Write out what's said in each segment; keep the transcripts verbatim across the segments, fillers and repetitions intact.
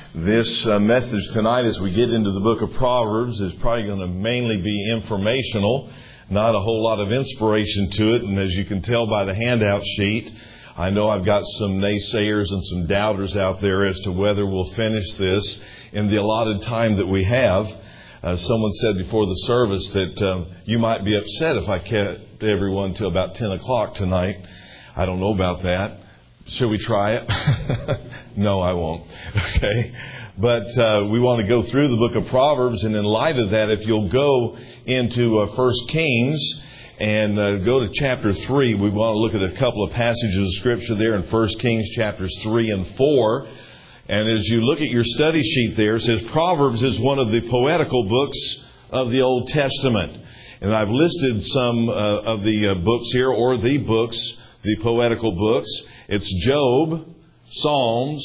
This uh, message tonight, as we get into the book of Proverbs, is probably going to mainly be informational, not a whole lot of inspiration to it. And as you can tell by the handout sheet, I know I've got some naysayers and some doubters out there as to whether we'll finish this in the allotted time that we have. Uh, someone said before the service that um, you might be upset if I kept everyone till about ten o'clock tonight. I don't know about that. Should we try it? No, I won't. Okay. But uh, we want to go through the book of Proverbs, and in light of that, if you'll go into uh, First Kings and uh, go to chapter three, we want to look at a couple of passages of Scripture there in First Kings chapters three and four. And as you look at your study sheet there, it says Proverbs is one of the poetical books of the Old Testament. And I've listed some uh, of the uh, books here, or the books, the poetical books. It's Job, Psalms,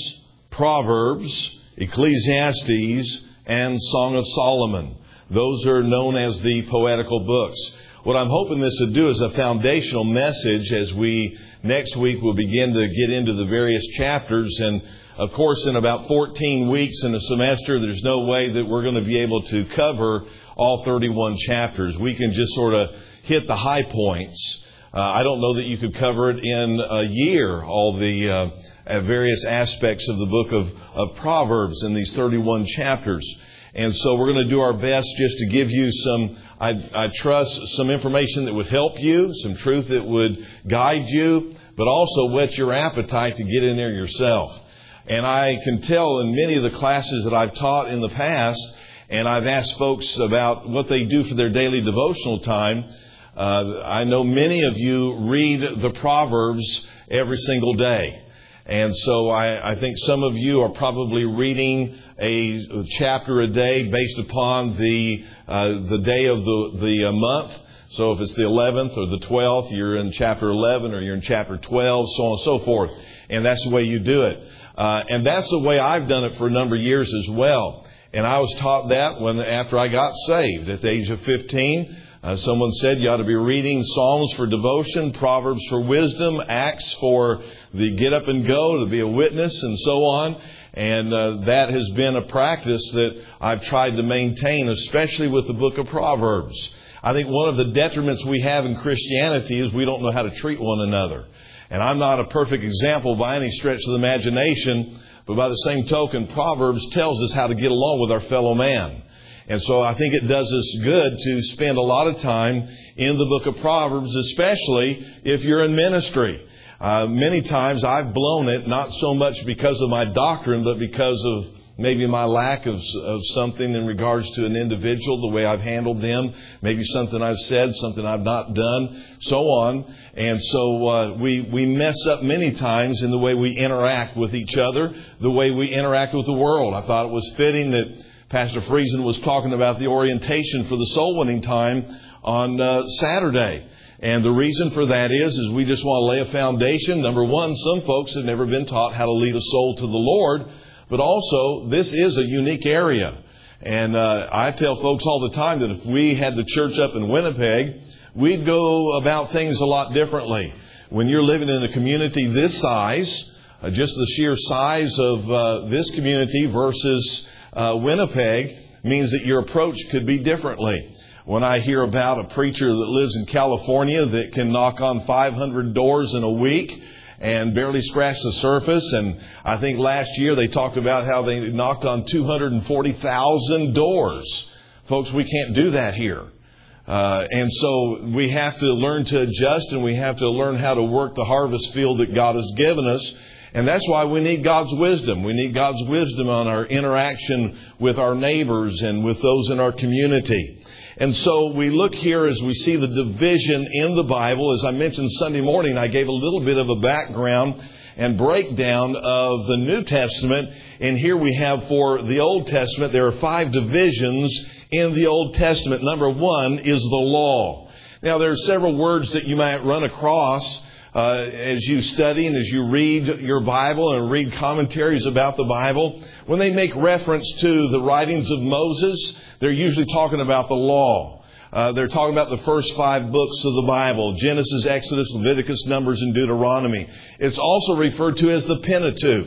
Proverbs, Ecclesiastes, and Song of Solomon. Those are known as the poetical books. What I'm hoping this will do is a foundational message as we next week will begin to get into the various chapters. And of course, in about fourteen weeks in a semester, there's no way that we're going to be able to cover all thirty-one chapters. We can just sort of hit the high points. Uh, I don't know that you could cover it in a year, all the uh, various aspects of the book of, of Proverbs in these thirty-one chapters. And so we're going to do our best just to give you some, I, I trust, some information that would help you, some truth that would guide you, but also whet your appetite to get in there yourself. And I can tell in many of the classes that I've taught in the past, and I've asked folks about what they do for their daily devotional time, Uh, I know many of you read the Proverbs every single day. And so I, I think some of you are probably reading a chapter a day based upon the uh, the day of the, the uh, month. So if it's the eleventh or the twelfth, you're in chapter eleven or you're in chapter twelve, so on and so forth. And that's the way you do it. Uh, and that's the way I've done it for a number of years as well. And I was taught that when after I got saved at the age of fifteen. Uh, someone said you ought to be reading Psalms for devotion, Proverbs for wisdom, Acts for the get up and go, to be a witness, and so on. And uh, that has been a practice that I've tried to maintain, especially with the book of Proverbs. I think one of the detriments we have in Christianity is we don't know how to treat one another. And I'm not a perfect example by any stretch of the imagination, but by the same token, Proverbs tells us how to get along with our fellow man. And so I think it does us good to spend a lot of time in the book of Proverbs, especially if you're in ministry. Uh, many times I've blown it, not so much because of my doctrine, but because of maybe my lack of, of something in regards to an individual, the way I've handled them, maybe something I've said, something I've not done, so on. And so uh, we, we mess up many times in the way we interact with each other, the way we interact with the world. I thought it was fitting that Pastor Friesen was talking about the orientation for the soul winning time on uh, Saturday. And the reason for that is, is we just want to lay a foundation. Number one, some folks have never been taught how to lead a soul to the Lord. But also, this is a unique area. And uh, I tell folks all the time that if we had the church up in Winnipeg, we'd go about things a lot differently. When you're living in a community this size, uh, just the sheer size of uh, this community versus Uh, Winnipeg means that your approach could be differently. When I hear about a preacher that lives in California that can knock on five hundred doors in a week and barely scratch the surface, and I think last year they talked about how they knocked on two hundred forty thousand doors. Folks, we can't do that here. Uh, and so we have to learn to adjust, and we have to learn how to work the harvest field that God has given us. And that's why we need God's wisdom. We need God's wisdom on our interaction with our neighbors and with those in our community. And so we look here as we see the division in the Bible. As I mentioned Sunday morning, I gave a little bit of a background and breakdown of the New Testament. And here we have for the Old Testament, there are five divisions in the Old Testament. Number one is the law. Now, there are several words that you might run across Uh, as you study and as you read your Bible and read commentaries about the Bible. When they make reference to the writings of Moses, they're usually talking about the law. Uh, they're talking about the first five books of the Bible: Genesis, Exodus, Leviticus, Numbers, and Deuteronomy. It's also referred to as the Pentateuch.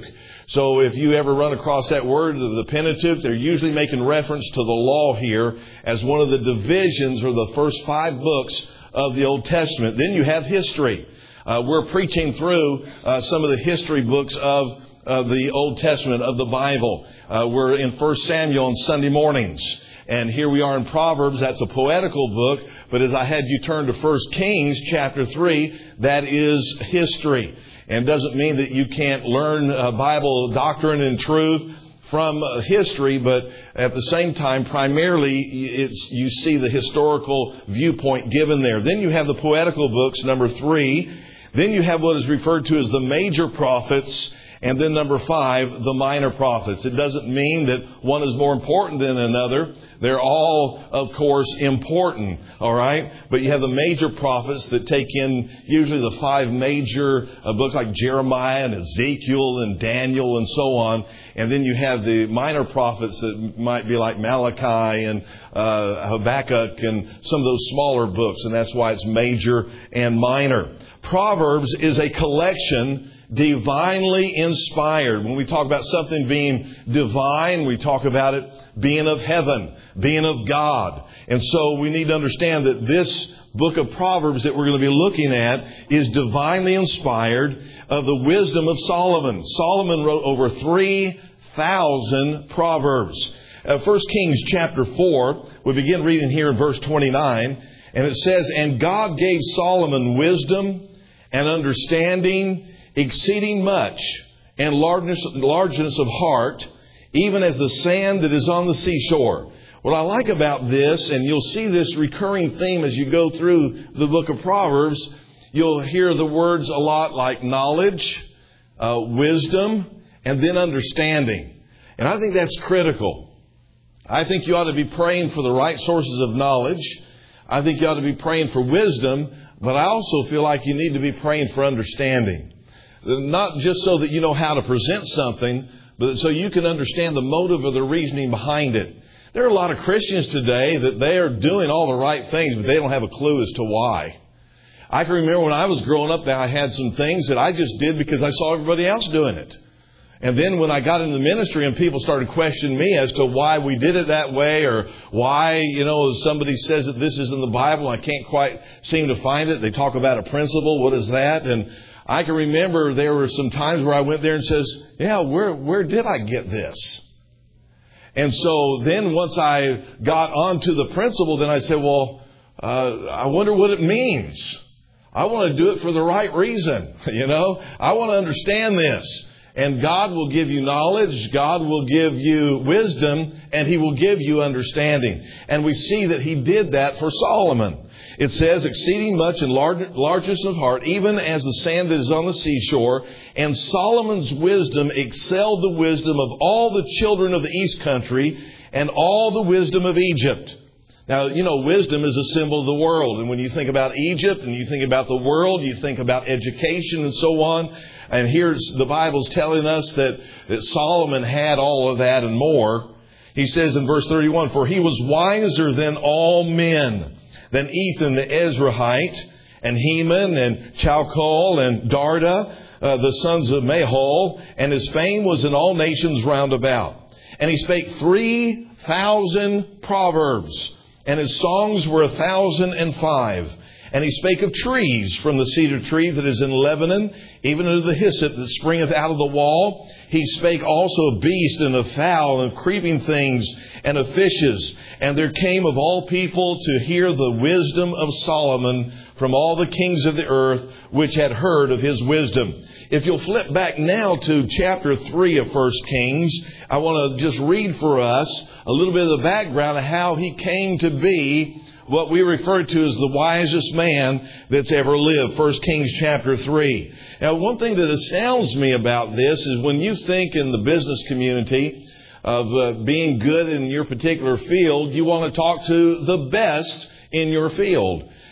So if you ever run across that word, the Pentateuch, they're usually making reference to the law here as one of the divisions or the first five books of the Old Testament. Then you have history. Uh, we're preaching through uh, some of the history books of uh, the Old Testament, of the Bible. Uh, we're in First Samuel on Sunday mornings. And here we are in Proverbs. That's a poetical book. But as I had you turn to First Kings chapter three, that is history. And doesn't mean that you can't learn uh, Bible doctrine and truth from uh, history, but at the same time, primarily, it's you see the historical viewpoint given there. Then you have the poetical books, number three. Then you have what is referred to as the major prophets. And then number five, the minor prophets. It doesn't mean that one is more important than another. They're all, of course, important. All right. But you have the major prophets that take in usually the five major uh, books like Jeremiah and Ezekiel and Daniel and so on. And then you have the minor prophets that might be like Malachi and uh, Habakkuk and some of those smaller books. And that's why it's major and minor. Proverbs is a collection divinely inspired. When we talk about something being divine, we talk about it being of heaven, being of God. And so we need to understand that this book of Proverbs that we're going to be looking at is divinely inspired of the wisdom of Solomon. Solomon wrote over three thousand Proverbs. Uh, First Kings chapter four, we begin reading here in verse twenty-nine, and it says, "And God gave Solomon wisdom and understanding, exceeding much, and largeness, largeness of heart, even as the sand that is on the seashore." What I like about this, and you'll see this recurring theme as you go through the book of Proverbs, you'll hear the words a lot like knowledge, uh, wisdom, and then understanding. And I think that's critical. I think you ought to be praying for the right sources of knowledge. I think you ought to be praying for wisdom, but I also feel like you need to be praying for understanding. Not just so that you know how to present something, but so you can understand the motive or the reasoning behind it. There are a lot of Christians today that they are doing all the right things, but they don't have a clue as to why. I can remember when I was growing up that I had some things that I just did because I saw everybody else doing it. And then when I got into the ministry and people started questioning me as to why we did it that way, or why, you know, somebody says that this is in the Bible, I can't quite seem to find it. They talk about a principle. What is that? And I can remember there were some times where I went there and says, yeah, where where did I get this? And so then once I got onto the principle, then I said, well, uh, I wonder what it means. I want to do it for the right reason. You know, I want to understand this. And God will give you knowledge, God will give you wisdom, and He will give you understanding. And we see that He did that for Solomon. It says, exceeding much in largeness of heart, even as the sand that is on the seashore. And Solomon's wisdom excelled the wisdom of all the children of the east country and all the wisdom of Egypt. Now, you know, wisdom is a symbol of the world. And when you think about Egypt and you think about the world, you think about education and so on. And here's the Bible's telling us that, that Solomon had all of that and more. He says in verse thirty-one, "For he was wiser than all men, than Ethan the Ezrahite, and Heman, and Chalcol, and Darda, uh, the sons of Mahol, and his fame was in all nations round about. And he spake three thousand proverbs, and his songs were a thousand and five. And he spake of trees, from the cedar tree that is in Lebanon, even unto the hyssop that springeth out of the wall. He spake also of beasts and of fowl and of creeping things and of fishes. And there came of all people to hear the wisdom of Solomon from all the kings of the earth, which had heard of his wisdom." If you'll flip back now to chapter three of First Kings, I want to just read for us a little bit of the background of how he came to be what we refer to as the wisest man that's ever lived. First Kings chapter three. Now, one thing that astounds me about this is when you think in the business community of uh, being good in your particular field, you want to talk to the best in your field.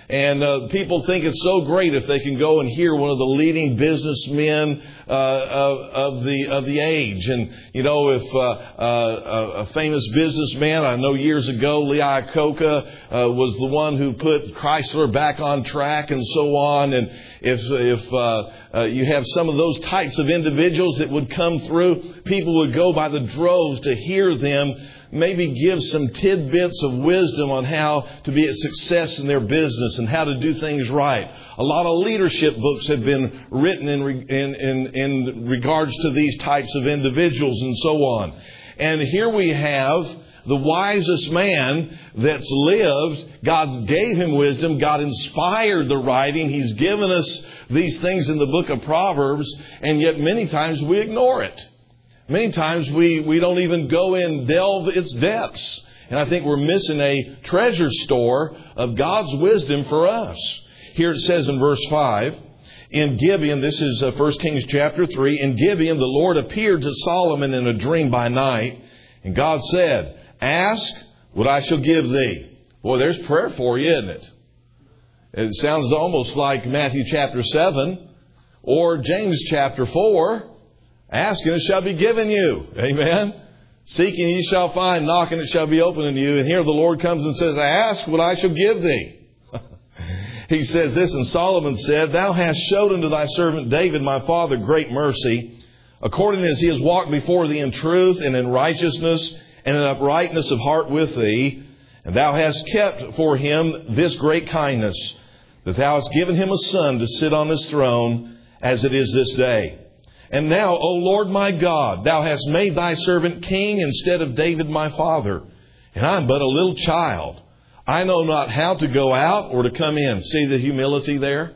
And uh, people think it's so great if they can go and hear one of the leading businessmen uh, of, of the of the age. And, you know, if uh, uh, a famous businessman, I know years ago, Lee Iacocca uh, was the one who put Chrysler back on track and so on. And if if uh, uh, you have some of those types of individuals that would come through, people would go by the droves to hear them maybe give some tidbits of wisdom on how to be a success in their business and how to do things right. A lot of leadership books have been written in, in, in, in regards to these types of individuals and so on. And here we have the wisest man that's lived. God gave him wisdom. God inspired the writing. He's given us these things in the book of Proverbs, and yet many times we ignore it. Many times we, we don't even go in, delve its depths. And I think we're missing a treasure store of God's wisdom for us. Here it says in verse five, in Gibeon, this is First Kings chapter three, in Gibeon the Lord appeared to Solomon in a dream by night. And God said, ask what I shall give thee. Boy, there's prayer for you, isn't it? It sounds almost like Matthew chapter seven or James chapter four. Ask and it shall be given you. Amen. Seeking ye shall find. Knocking it shall be opened unto you. And here the Lord comes and says, ask what I shall give thee. He says this, and Solomon said, thou hast showed unto thy servant David my father great mercy, according as he has walked before thee in truth and in righteousness and in uprightness of heart with thee. And thou hast kept for him this great kindness, that thou hast given him a son to sit on his throne, as it is this day. And now, O Lord my God, thou hast made thy servant king instead of David my father. And I am but a little child. I know not how to go out or to come in. See the humility there?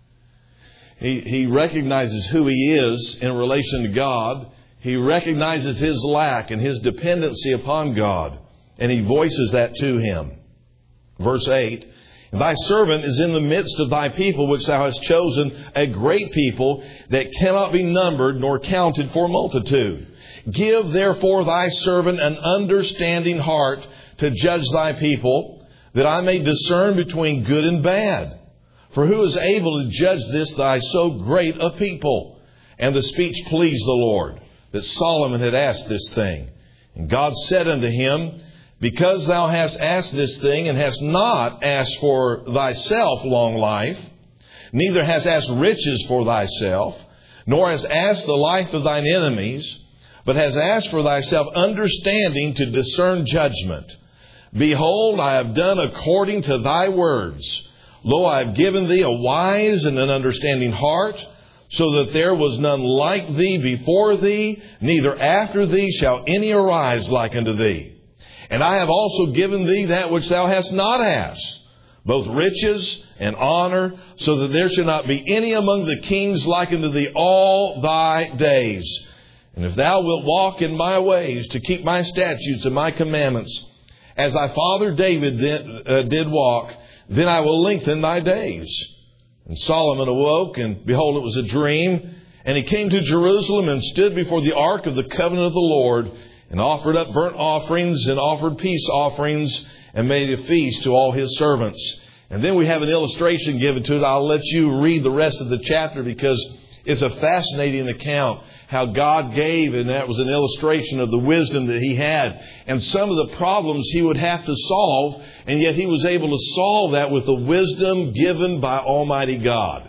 He, he recognizes who he is in relation to God. He recognizes his lack and his dependency upon God. And he voices that to him. Verse eight. Thy servant is in the midst of thy people, which thou hast chosen, a great people that cannot be numbered nor counted for multitude. Give therefore thy servant an understanding heart to judge thy people, that I may discern between good and bad. For who is able to judge this thy so great a people? And the speech pleased the Lord, that Solomon had asked this thing. And God said unto him, because thou hast asked this thing, and hast not asked for thyself long life, neither hast asked riches for thyself, nor hast asked the life of thine enemies, but hast asked for thyself understanding to discern judgment. Behold, I have done according to thy words. Lo, I have given thee a wise and an understanding heart, so that there was none like thee before thee, neither after thee shall any arise like unto thee. And I have also given thee that which thou hast not asked, both riches and honor, so that there shall not be any among the kings like unto thee all thy days. And if thou wilt walk in my ways to keep my statutes and my commandments, as thy father David did, uh, did walk, then I will lengthen thy days. And Solomon awoke, and behold, it was a dream. And he came to Jerusalem and stood before the ark of the covenant of the Lord, and offered up burnt offerings and offered peace offerings, and made a feast to all his servants. And then we have an illustration given to it. I'll let you read the rest of the chapter, because it's a fascinating account how God gave, and that was an illustration of the wisdom that he had and some of the problems he would have to solve, and yet he was able to solve that with the wisdom given by Almighty God.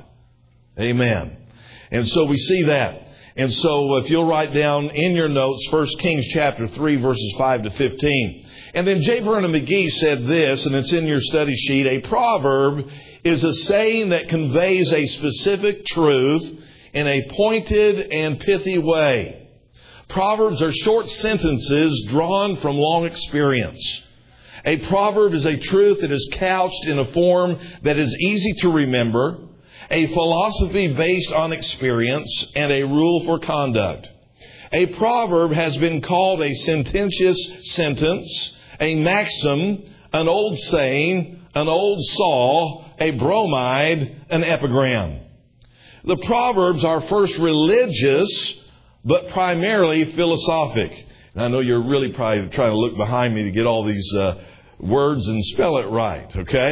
Amen. And so we see that. And so if you'll write down in your notes First Kings chapter three, verses five to fifteen. And then J. Vernon McGee said this, and it's in your study sheet: a proverb is a saying that conveys a specific truth in a pointed and pithy way. Proverbs are short sentences drawn from long experience. A proverb is a truth that is couched in a form that is easy to remember, a philosophy based on experience, and a rule for conduct. A proverb has been called a sententious sentence, a maxim, an old saying, an old saw, a bromide, an epigram. The Proverbs are first religious, but primarily philosophic. And I know you're really probably trying to look behind me to get all these uh, words and spell it right, okay?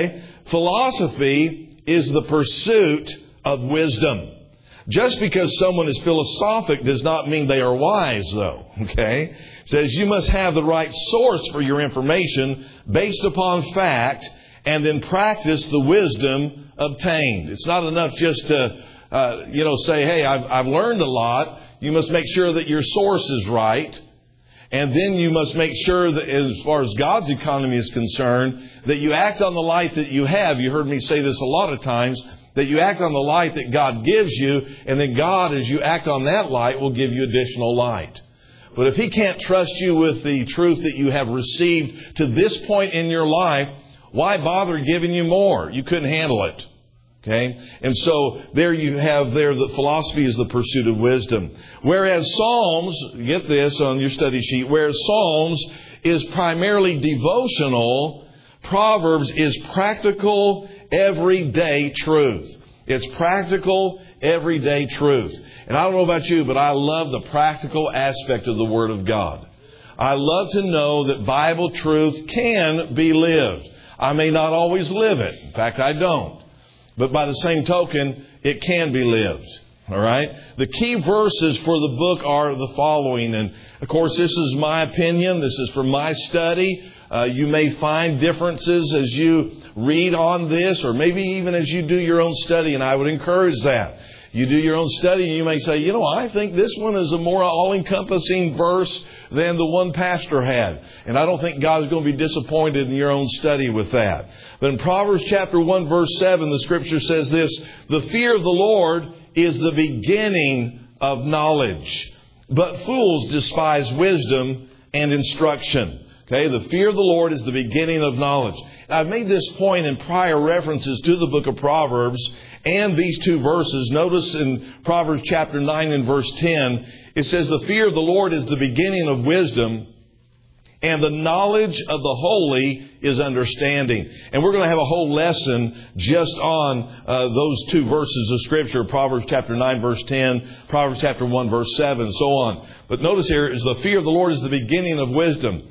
philosophy is the pursuit of wisdom. Just because someone is philosophic does not mean they are wise, though. Okay? It says you must have the right source for your information based upon fact, and then practice the wisdom obtained. It's not enough just to, uh, you know, say, hey, I've, I've learned a lot. You must make sure that your source is right. And then you must make sure that as far as God's economy is concerned, that you act on the light that you have. You heard me say this a lot of times, that you act on the light that God gives you, and then God, as you act on that light, will give you additional light. But if He can't trust you with the truth that you have received to this point in your life, why bother giving you more? You couldn't handle it. Okay? And so there you have there that philosophy is the pursuit of wisdom. Whereas Psalms, get this on your study sheet, whereas Psalms is primarily devotional, Proverbs is practical, everyday truth. It's practical, everyday truth. And I don't know about you, but I love the practical aspect of the Word of God. I love to know that Bible truth can be lived. I may not always live it. In fact, I don't. But by the same token, it can be lived. All right? The key verses for the book are the following. And, of course, this is my opinion. This is from my study. Uh, you may find differences as you read on this, or maybe even as you do your own study, and I would encourage that. You do your own study and you may say, you know, I think this one is a more all-encompassing verse than the one pastor had. And I don't think God's going to be disappointed in your own study with that. But in Proverbs chapter one, verse seven, the Scripture says this: the fear of the Lord is the beginning of knowledge, but fools despise wisdom and instruction. Okay, the fear of the Lord is the beginning of knowledge. And I've made this point in prior references to the book of Proverbs and these two verses. Notice in Proverbs chapter nine and verse ten, it says, the fear of the Lord is the beginning of wisdom, and the knowledge of the holy is understanding. And we're going to have a whole lesson just on uh, those two verses of Scripture, Proverbs chapter nine, verse ten, Proverbs chapter one, verse seven, and so on. But notice here is the fear of the Lord is the beginning of wisdom.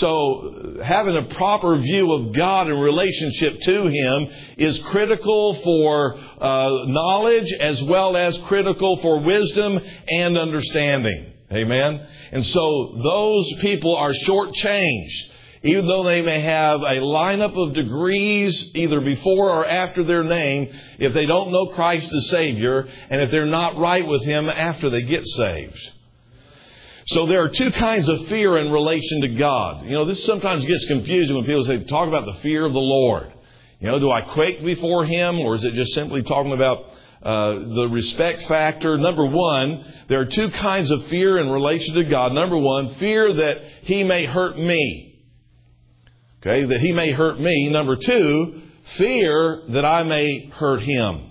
So having a proper view of God in relationship to Him is critical for uh, knowledge as well as critical for wisdom and understanding. Amen? And so those people are shortchanged. Even though they may have a lineup of degrees either before or after their name, if they don't know Christ as Savior and if they're not right with Him after they get saved. So there are two kinds of fear in relation to God. You know, this sometimes gets confusing when people say, talk about the fear of the Lord. You know, do I quake before Him, or is it just simply talking about uh, the respect factor? Number one, there are two kinds of fear in relation to God. Number one, fear that He may hurt me. Okay, that He may hurt me. Number two, fear that I may hurt Him.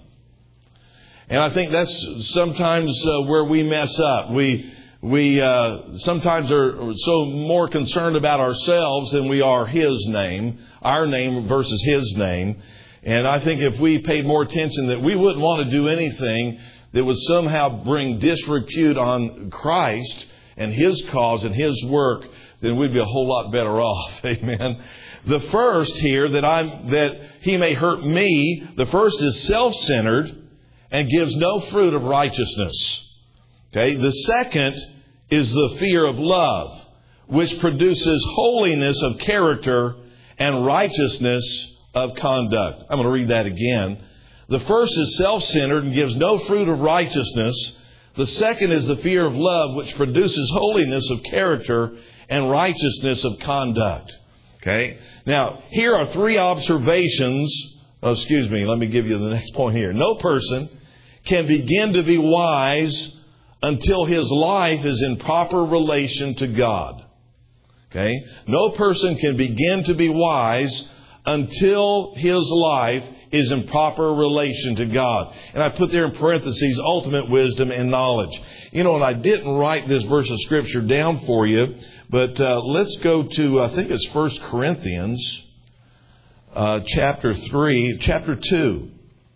And I think that's sometimes uh, where we mess up. We We uh, sometimes are so more concerned about ourselves than we are His name, our name versus His name. And I think if we paid more attention that we wouldn't want to do anything that would somehow bring disrepute on Christ and His cause and His work, then we'd be a whole lot better off. Amen. The first here, that I'm that He may hurt me, the first is self-centered and gives no fruit of righteousness. Okay. The second is the fear of love, which produces holiness of character and righteousness of conduct. I'm going to read that again. The first is self-centered and gives no fruit of righteousness. The second is the fear of love, which produces holiness of character and righteousness of conduct. Okay? Now, here are three observations. Oh, excuse me, let me give you the next point here. No person can begin to be wise until his life is in proper relation to God. Okay? No person can begin to be wise until his life is in proper relation to God. And I put there in parentheses, ultimate wisdom and knowledge. You know, and I didn't write this verse of Scripture down for you, but uh, let's go to, I think it's First Corinthians uh, chapter three, chapter two.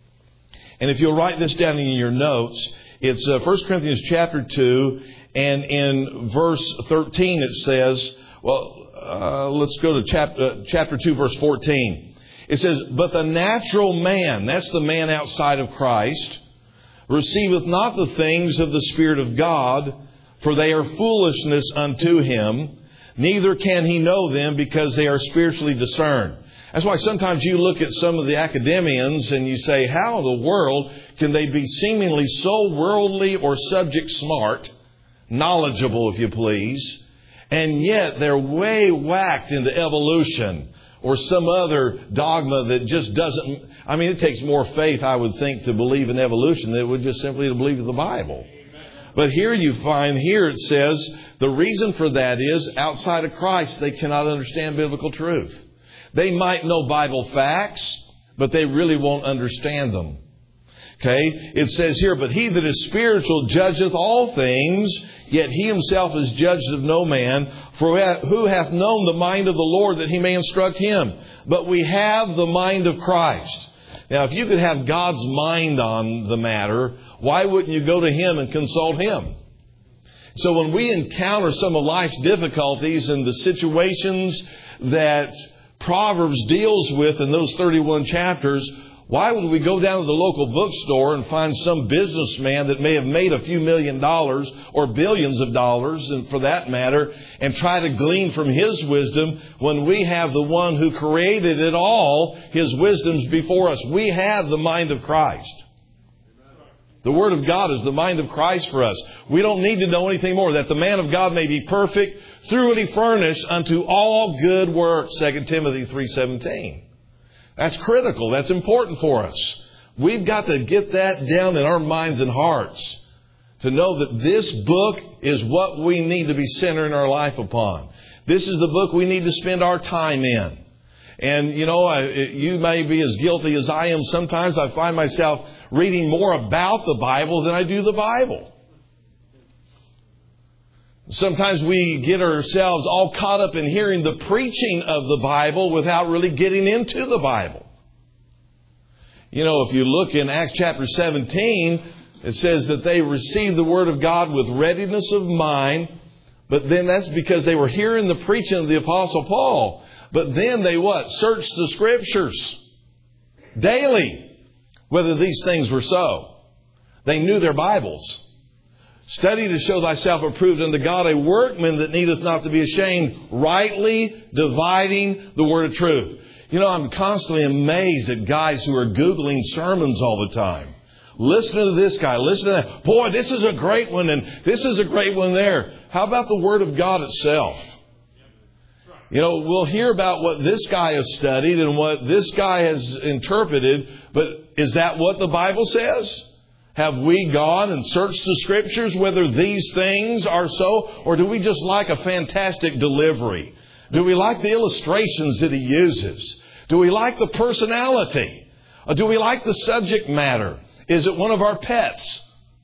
And if you'll write this down in your notes, it's uh, First Corinthians chapter two, and in verse thirteen it says, well, uh, let's go to chapter, uh, chapter two, verse fourteen. It says, but the natural man, that's the man outside of Christ, receiveth not the things of the Spirit of God, for they are foolishness unto him, neither can he know them because they are spiritually discerned. That's why sometimes you look at some of the academians and you say, how in the world can they be seemingly so worldly or subject smart, knowledgeable if you please, and yet they're way whacked into evolution or some other dogma that just doesn't... I mean, it takes more faith, I would think, to believe in evolution than it would just simply to believe in the Bible. But here you find, here it says, the reason for that is, outside of Christ, they cannot understand biblical truth. They might know Bible facts, but they really won't understand them. Okay? It says here, but he that is spiritual judgeth all things, yet he himself is judged of no man. For who hath known the mind of the Lord that he may instruct him? But we have the mind of Christ. Now, if you could have God's mind on the matter, why wouldn't you go to Him and consult Him? So when we encounter some of life's difficulties and the situations that Proverbs deals with in those thirty-one chapters, why would we go down to the local bookstore and find some businessman that may have made a few million dollars or billions of dollars, and for that matter, and try to glean from his wisdom when we have the one who created it all, his wisdom's before us. We have the mind of Christ. The Word of God is the mind of Christ for us. We don't need to know anything more. That the man of God may be perfect, thoroughly furnished unto all good works. Second Timothy three seventeen. That's critical. That's important for us. We've got to get that down in our minds and hearts to know that this book is what we need to be centering our life upon. This is the book we need to spend our time in. And, you know, I, you may be as guilty as I am. Sometimes I find myself reading more about the Bible than I do the Bible. Sometimes we get ourselves all caught up in hearing the preaching of the Bible without really getting into the Bible. You know, if you look in Acts chapter seventeen, it says that they received the Word of God with readiness of mind. But then that's because they were hearing the preaching of the Apostle Paul. But then they what? Searched the Scriptures daily, whether these things were so. They knew their Bibles. Study to show thyself approved unto God, a workman that needeth not to be ashamed, rightly dividing the word of truth. You know, I'm constantly amazed at guys who are Googling sermons all the time. Listening to this guy, listening to that. Boy, this is a great one and this is a great one there. How about the Word of God itself? You know, we'll hear about what this guy has studied and what this guy has interpreted, but is that what the Bible says? Have we gone and searched the Scriptures whether these things are so? Or do we just like a fantastic delivery? Do we like the illustrations that he uses? Do we like the personality? Or do we like the subject matter? Is it one of our pets?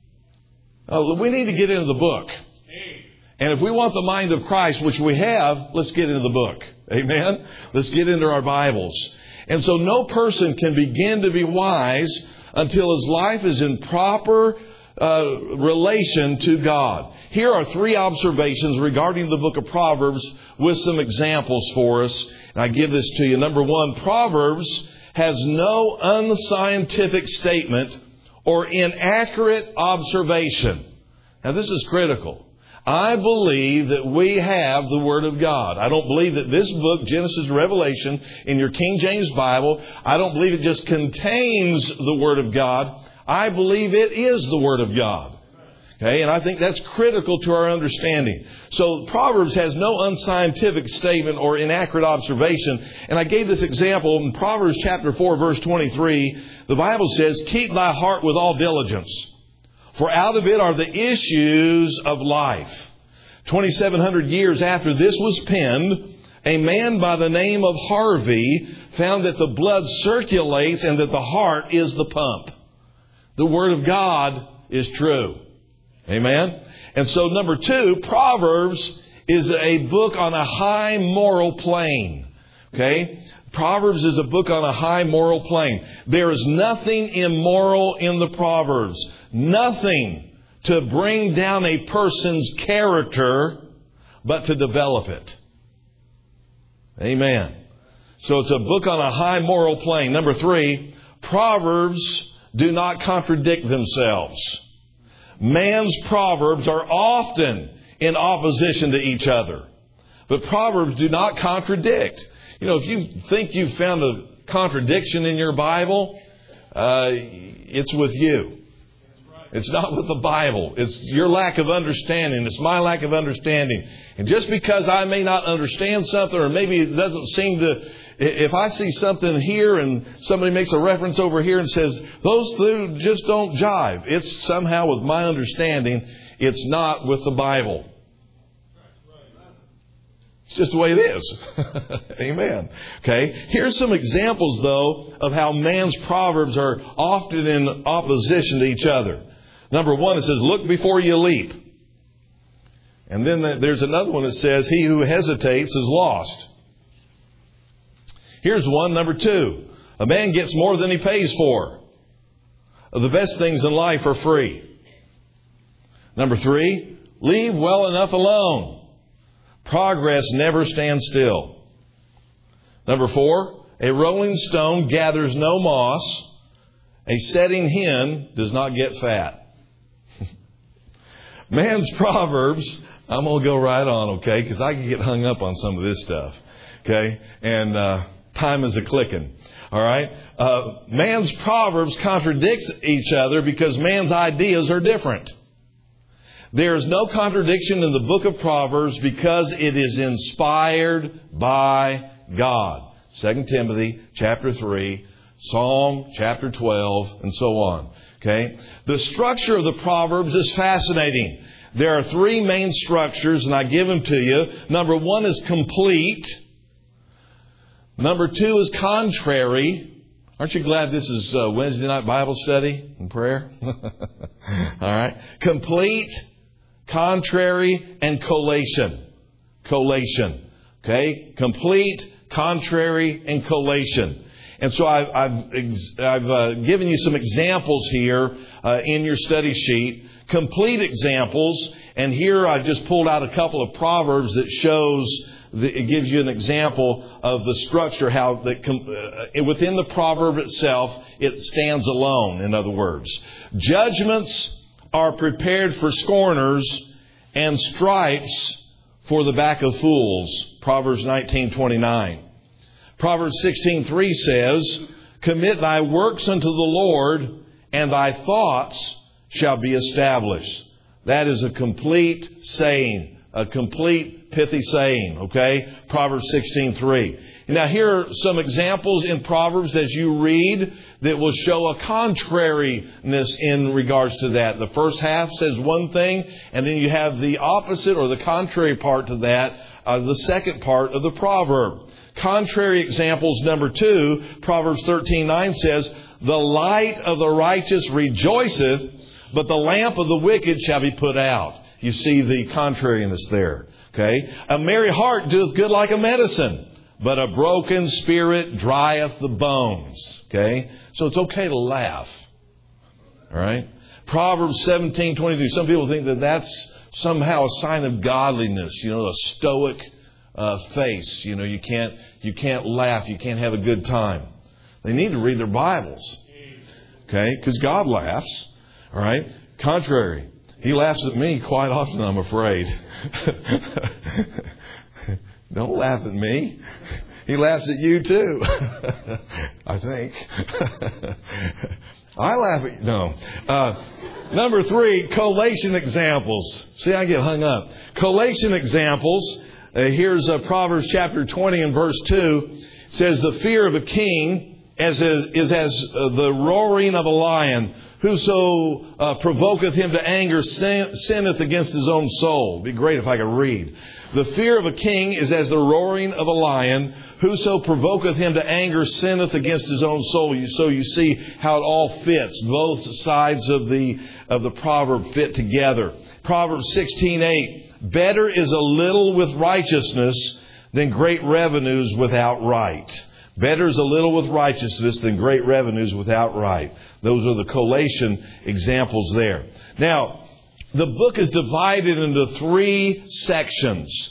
Uh, we need to get into the book. And if we want the mind of Christ, which we have, let's get into the book. Amen? Let's get into our Bibles. And so no person can begin to be wise until his life is in proper uh, relation to God. Here are three observations regarding the book of Proverbs with some examples for us. And I give this to you. Number one, Proverbs has no unscientific statement or inaccurate observation. Now this is critical. I believe that we have the Word of God. I don't believe that this book, Genesis to Revelation, in your King James Bible, I don't believe it just contains the Word of God. I believe it is the Word of God. Okay, and I think that's critical to our understanding. So Proverbs has no unscientific statement or inaccurate observation. And I gave this example in Proverbs chapter four, verse twenty-three. The Bible says, keep thy heart with all diligence, for out of it are the issues of life. twenty-seven hundred years after this was penned, a man by the name of Harvey found that the blood circulates and that the heart is the pump. The Word of God is true. Amen? And so number two, Proverbs is a book on a high moral plane. Okay? Proverbs is a book on a high moral plane. There is nothing immoral in the Proverbs. Nothing to bring down a person's character, but to develop it. Amen. So it's a book on a high moral plane. Number three, Proverbs do not contradict themselves. Man's proverbs are often in opposition to each other. But Proverbs do not contradict. You know, if you think you've found a contradiction in your Bible, uh, it's with you. It's not with the Bible. It's your lack of understanding. It's my lack of understanding. And just because I may not understand something, or maybe it doesn't seem to, if I see something here and somebody makes a reference over here and says, those two just don't jive. It's somehow with my understanding. It's not with the Bible. It's just the way it is. Amen. Okay. Here's some examples, though, of how man's proverbs are often in opposition to each other. Number one, it says, look before you leap. And then there's another one that says, he who hesitates is lost. Here's one, number two. A man gets more than he pays for. The best things in life are free. Number three, leave well enough alone. Progress never stands still. Number four, a rolling stone gathers no moss. A setting hen does not get fat. Man's proverbs, I'm going to go right on, okay, because I can get hung up on some of this stuff, okay, and uh, time is a-clicking, all right. Uh, man's proverbs contradict each other because man's ideas are different. There is no contradiction in the book of Proverbs because it is inspired by God. Second Timothy chapter three, Psalm chapter twelve, and so on. Okay? The structure of the Proverbs is fascinating. There are three main structures, and I give them to you. Number one is complete. Number two is contrary. Aren't you glad this is uh, Wednesday night Bible study and prayer? All right. Complete, contrary, and collation. Collation. Okay? Complete, contrary, and collation. And so I've, I've, I've uh, given you some examples here uh, in your study sheet. Complete examples. And here I've just pulled out a couple of Proverbs that shows, the, it gives you an example of the structure, how that uh, within the proverb itself, it stands alone, in other words. Judgments are prepared for scorners and stripes for the back of fools. Proverbs nineteen twenty-nine. Proverbs sixteen three says, commit thy works unto the Lord, and thy thoughts shall be established. That is a complete saying, a complete pithy saying, okay? Proverbs sixteen three. Now here are some examples in Proverbs as you read that will show a contrariness in regards to that. The first half says one thing, and then you have the opposite or the contrary part to that, uh, the second part of the proverb. Contrary examples, number two, Proverbs thirteen nine says, the light of the righteous rejoiceth, but the lamp of the wicked shall be put out. You see the contrariness there. Okay. A merry heart doeth good like a medicine, but a broken spirit drieth the bones. Okay. So it's okay to laugh. All right. Proverbs seventeen twenty-two. Some people think that that's somehow a sign of godliness. You know, a stoic uh, face. You know, you can't you can't laugh. You can't have a good time. They need to read their Bibles. Okay, because God laughs. All right. Contrary, He laughs at me quite often, I'm afraid. Don't laugh at me. He laughs at you too. I think. I laugh at you. No. Uh, number three, collation examples. See, I get hung up. Collation examples. Uh, here's uh, Proverbs chapter twenty and verse two. It says, the fear of a king as is, is as uh, the roaring of a lion. Whoso uh, provoketh him to anger sin, sinneth against his own soul. It'd be great if I could read. The fear of a king is as the roaring of a lion. Whoso provoketh him to anger sinneth against his own soul. You, so you see how it all fits. Both sides of the of the proverb fit together. Proverbs sixteen eight. Better is a little with righteousness than great revenues without right. Better is a little with righteousness than great revenues without right. Those are the collation examples there. Now, the book is divided into three sections.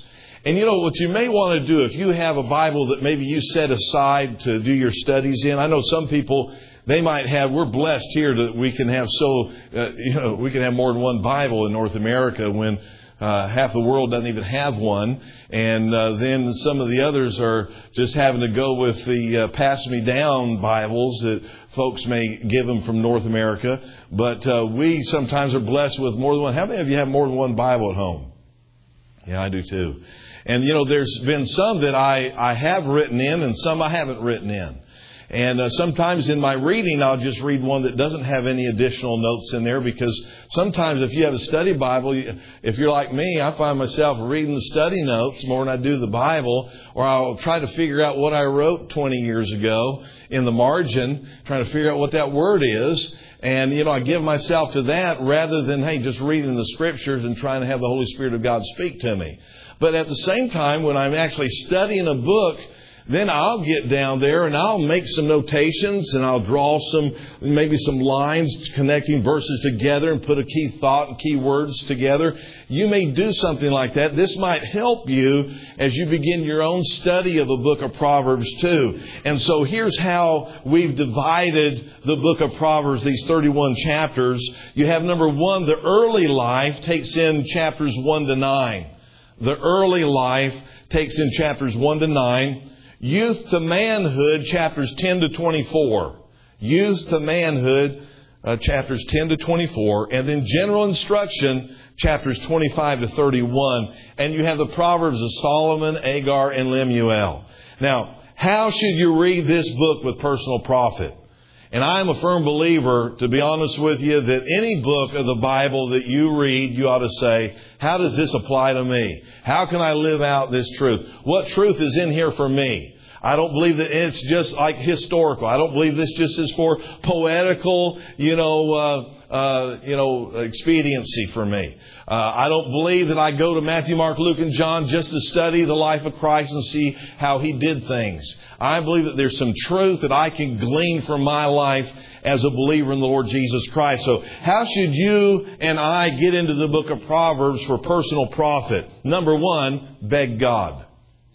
And you know what you may want to do if you have a Bible that maybe you set aside to do your studies in. I know some people, they might have, we're blessed here that we can have so, uh, you know, we can have more than one Bible in North America when uh, half the world doesn't even have one. And uh, then some of the others are just having to go with the uh, pass-me-down Bibles that folks may give them from North America. But uh, we sometimes are blessed with more than one. How many of you have more than one Bible at home? Yeah, I do too. And, you know, there's been some that I, I have written in and some I haven't written in. And uh, sometimes in my reading, I'll just read one that doesn't have any additional notes in there, because sometimes if you have a study Bible, if you're like me, I find myself reading the study notes more than I do the Bible, or I'll try to figure out what I wrote twenty years ago in the margin, trying to figure out what that word is. And, you know, I give myself to that rather than, hey, just reading the Scriptures and trying to have the Holy Spirit of God speak to me. But at the same time, when I'm actually studying a book, then I'll get down there and I'll make some notations and I'll draw some, maybe some lines connecting verses together and put a key thought and key words together. You may do something like that. This might help you as you begin your own study of the book of Proverbs too. And so here's how we've divided the book of Proverbs, these thirty-one chapters. You have number one, the early life takes in chapters one to nine. The early life takes in chapters one to nine. Youth to manhood, chapters ten to twenty-four. Youth to manhood, uh, chapters ten to twenty-four. And then general instruction, chapters twenty-five to thirty-one. And you have the Proverbs of Solomon, Agar, and Lemuel. Now, how should you read this book with personal profit? And I'm a firm believer, to be honest with you, that any book of the Bible that you read, you ought to say, how does this apply to me? How can I live out this truth? What truth is in here for me? I don't believe that it's just like historical. I don't believe this just is for poetical, you know, uh, uh, you know, expediency for me. Uh, I don't believe that I go to Matthew, Mark, Luke, and John just to study the life of Christ and see how He did things. I believe that there's some truth that I can glean from my life as a believer in the Lord Jesus Christ. So how should you and I get into the book of Proverbs for personal profit? Number one, beg God.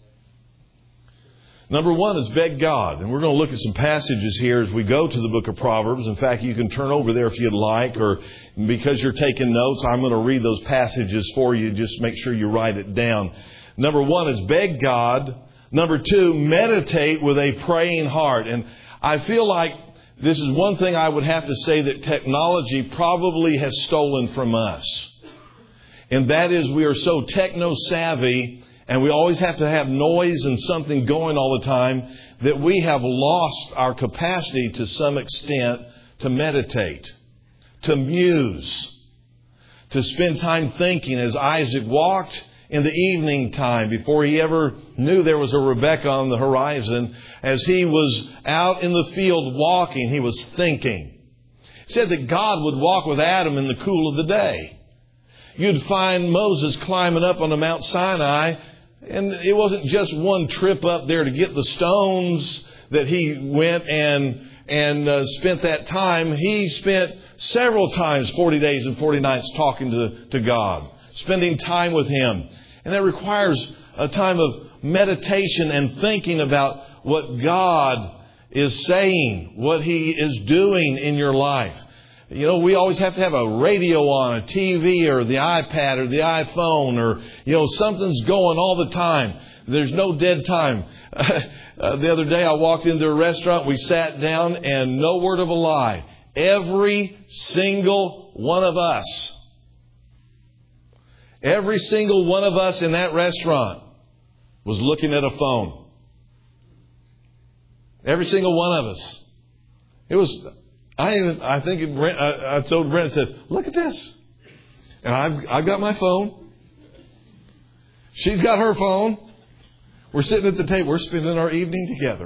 Number one is beg God. And we're going to look at some passages here as we go to the book of Proverbs. In fact, you can turn over there if you'd like, or because you're taking notes, I'm going to read those passages for you. Just make sure you write it down. Number one is beg God. Number two, meditate with a praying heart. And I feel like this is one thing I would have to say that technology probably has stolen from us. And that is, we are so techno-savvy, and we always have to have noise and something going all the time, that we have lost our capacity to some extent to meditate, to muse, to spend time thinking. As Isaac walked in the evening time, before he ever knew there was a Rebekah on the horizon, as he was out in the field walking, he was thinking. It said that God would walk with Adam in the cool of the day. You'd find Moses climbing up on the Mount Sinai, and it wasn't just one trip up there to get the stones that he went and and uh, spent that time. He spent several times, forty days and forty nights, talking to, to God, spending time with Him. And that requires a time of meditation and thinking about what God is saying, what He is doing in your life. You know, we always have to have a radio on, a T V or the iPad or the iPhone, or, you know, something's going all the time. There's no dead time. uh, the other day I walked into a restaurant, we sat down, and no word of a lie, every single one of us, every single one of us in that restaurant was looking at a phone. Every single one of us. It was... I even, I think it, I, I told Brent, I said, look at this. And I've, I've got my phone. She's got her phone. We're sitting at the table. We're spending our evening together.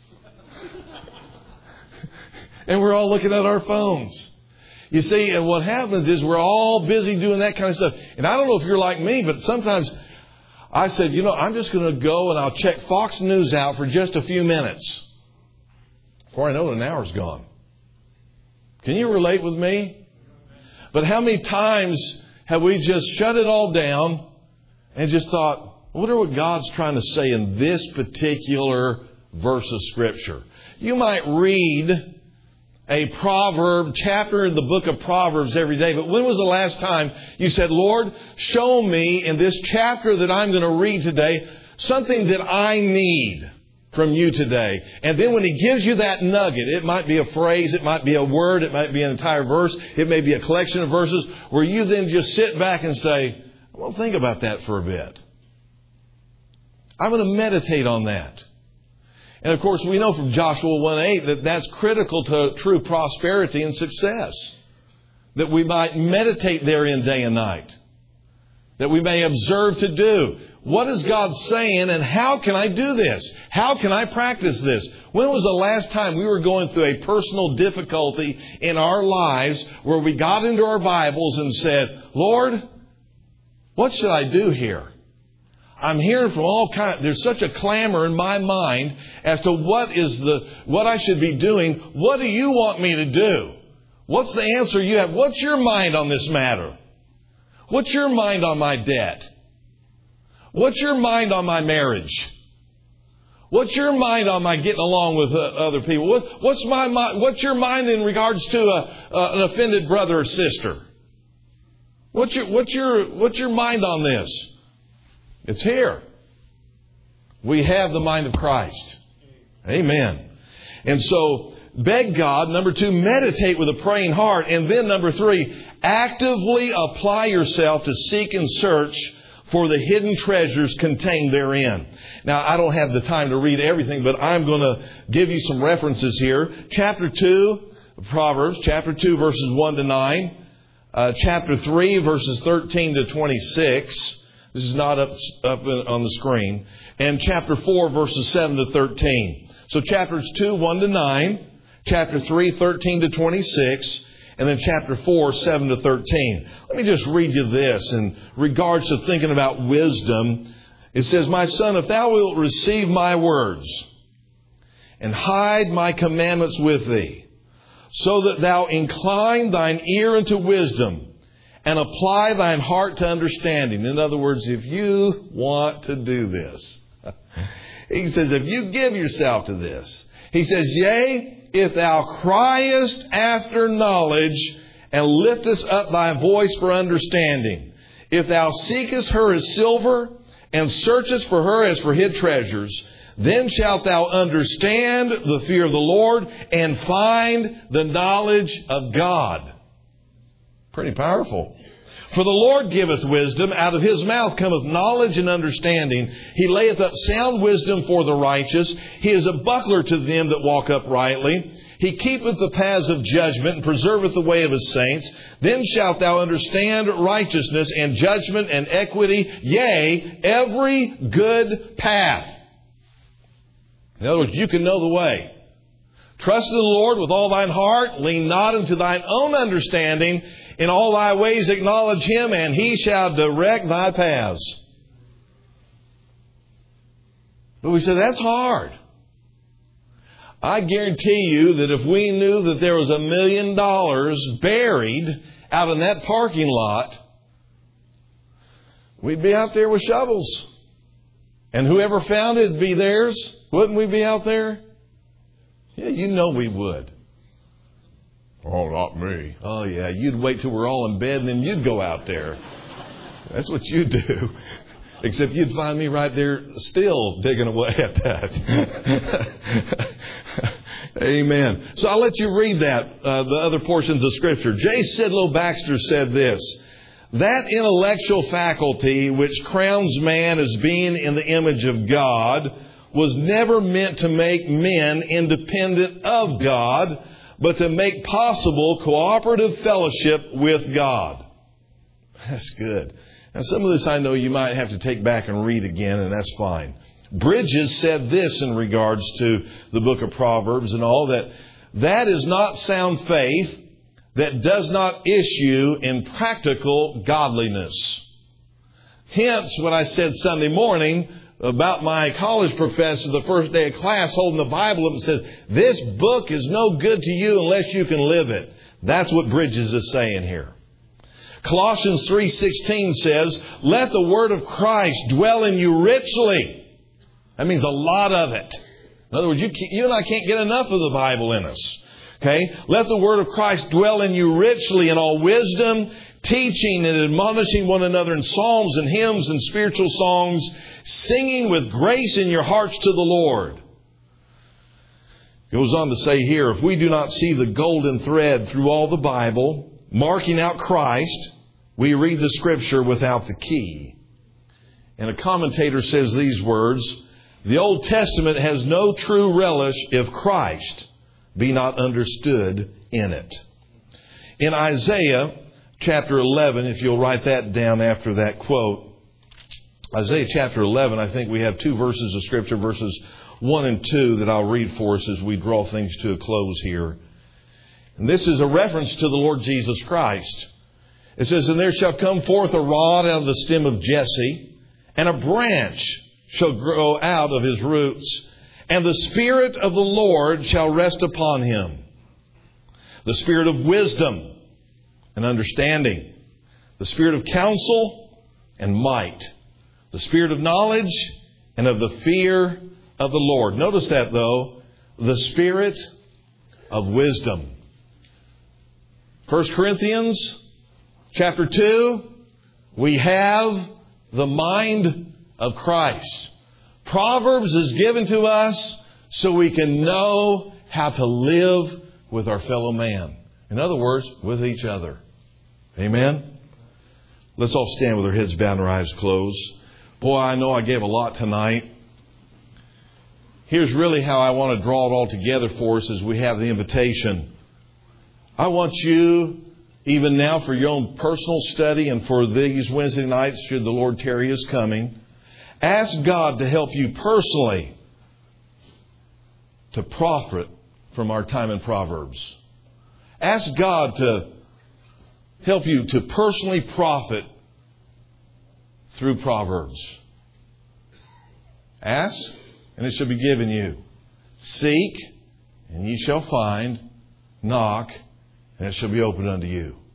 And we're all looking at our phones. You see, and what happens is we're all busy doing that kind of stuff. And I don't know if you're like me, but sometimes I said, you know, I'm just going to go and I'll check Fox News out for just a few minutes. Before I know it, an hour's gone. Can you relate with me? But how many times have we just shut it all down and just thought, I wonder what God's trying to say in this particular verse of Scripture. You might read a proverb chapter in the book of Proverbs every day, but when was the last time you said, Lord, show me in this chapter that I'm going to read today something that I need from you today? And then when He gives you that nugget, it might be a phrase, it might be a word, it might be an entire verse, it may be a collection of verses, where you then just sit back and say, well, think about that for a bit. I'm going to meditate on that. And of course, we know from Joshua one eight that that's critical to true prosperity and success. That we might meditate therein day and night. That we may observe to do. What is God saying, and how can I do this? How can I practice this? When was the last time we were going through a personal difficulty in our lives where we got into our Bibles and said, Lord, what should I do here? I'm hearing from all kinds. There's such a clamor in my mind as to what is the what I should be doing. What do you want me to do? What's the answer you have? What's your mind on this matter? What's your mind on my debt? What's your mind on my marriage? What's your mind on my getting along with uh, other people? What, what's my mind? What's your mind in regards to a, uh, an offended brother or sister? What's your what's your what's your mind on this? It's here. We have the mind of Christ. Amen. And so, beg God. Number two, meditate with a praying heart. And then number three, actively apply yourself to seek and search for the hidden treasures contained therein. Now, I don't have the time to read everything, but I'm going to give you some references here. Chapter two, Proverbs, chapter two, verses one to nine. Uh, chapter three, verses thirteen to twenty-six. This is not up, up on the screen. And chapter four, verses seven to thirteen. So chapters two, one to nine. Chapter three, thirteen to twenty-six. And then chapter four, seven to thirteen. Let me just read you this in regards to thinking about wisdom. It says, My son, if thou wilt receive my words and hide my commandments with thee, so that thou incline thine ear unto wisdom, and apply thine heart to understanding. In other words, if you want to do this, he says, if you give yourself to this, he says, yea, if thou criest after knowledge and liftest up thy voice for understanding, if thou seekest her as silver and searchest for her as for hid treasures, then shalt thou understand the fear of the Lord and find the knowledge of God. Pretty powerful. For the Lord giveth wisdom, out of His mouth cometh knowledge and understanding. He layeth up sound wisdom for the righteous. He is a buckler to them that walk uprightly. He keepeth the paths of judgment and preserveth the way of His saints. Then shalt thou understand righteousness and judgment and equity, yea, every good path. In other words, you can know the way. Trust in the Lord with all thine heart. Lean not unto thine own understanding. In all thy ways acknowledge Him, and He shall direct thy paths. But we said, that's hard. I guarantee you that if we knew that there was a million dollars buried out in that parking lot, we'd be out there with shovels. And whoever found it would be theirs. Wouldn't we be out there? Yeah, you know we would. Oh, not me. Oh, yeah. You'd wait till we're all in bed and then you'd go out there. That's what you'd do. Except you'd find me right there still digging away at that. Amen. So I'll let you read that, uh, the other portions of Scripture. J. Sidlow Baxter said this: that intellectual faculty which crowns man as being in the image of God was never meant to make men independent of God, but to make possible cooperative fellowship with God. That's good. Now, some of this I know you might have to take back and read again, and that's fine. Bridges said this in regards to the book of Proverbs and all, that that is not sound faith that does not issue in practical godliness. Hence, what I said Sunday morning about my college professor the first day of class holding the Bible up and says, this book is no good to you unless you can live it. That's what Bridges is saying here. Colossians three sixteen says, let the word of Christ dwell in you richly. That means a lot of it. In other words, you, you and I can't get enough of the Bible in us. Okay? Let the word of Christ dwell in you richly in all wisdom, teaching and admonishing one another in psalms and hymns and spiritual songs, singing with grace in your hearts to the Lord. Goes on to say here, if we do not see the golden thread through all the Bible, marking out Christ, we read the Scripture without the key. And a commentator says these words, the Old Testament has no true relish if Christ be not understood in it. In Isaiah chapter eleven, if you'll write that down after that quote, Isaiah chapter eleven, I think we have two verses of Scripture, verses one and two, that I'll read for us as we draw things to a close here. And this is a reference to the Lord Jesus Christ. It says, and there shall come forth a rod out of the stem of Jesse, and a branch shall grow out of his roots, and the Spirit of the Lord shall rest upon him. The Spirit of wisdom and understanding, the Spirit of counsel and might, the Spirit of knowledge and of the fear of the Lord. Notice that though, the Spirit of wisdom. First Corinthians chapter two, we have the mind of Christ. Proverbs is given to us so we can know how to live with our fellow man. In other words, with each other. Amen? Let's all stand with our heads bowed and our eyes closed. Boy, I know I gave a lot tonight. Here's really how I want to draw it all together for us as we have the invitation. I want you, even now for your own personal study and for these Wednesday nights, should the Lord tarry His coming, ask God to help you personally to profit from our time in Proverbs. Ask God to help you to personally profit through Proverbs. Ask, and it shall be given you. Seek, and ye shall find. Knock, and it shall be opened unto you.